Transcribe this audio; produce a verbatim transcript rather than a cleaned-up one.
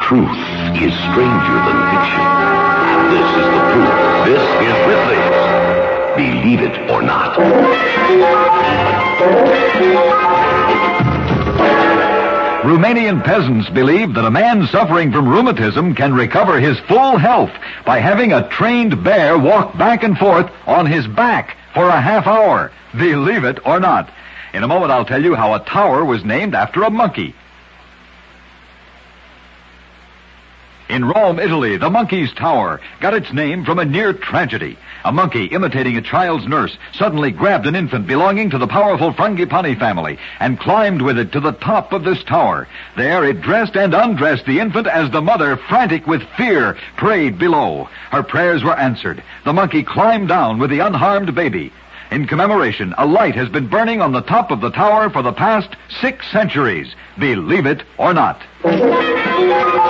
Truth is stranger than fiction. And this is the proof. This is Ripley's Believe It or Not. Romanian peasants believe that a man suffering from rheumatism can recover his full health by having a trained bear walk back and forth on his back for a half hour. Believe it or not. In a moment, I'll tell you how a tower was named after a monkey. In Rome, Italy, the monkey's tower got its name from a near tragedy. A monkey, imitating a child's nurse, suddenly grabbed an infant belonging to the powerful Frangipani family and climbed with it to the top of this tower. There it dressed and undressed the infant as the mother, frantic with fear, prayed below. Her prayers were answered. The monkey climbed down with the unharmed baby. In commemoration, a light has been burning on the top of the tower for the past six centuries. Believe it or not.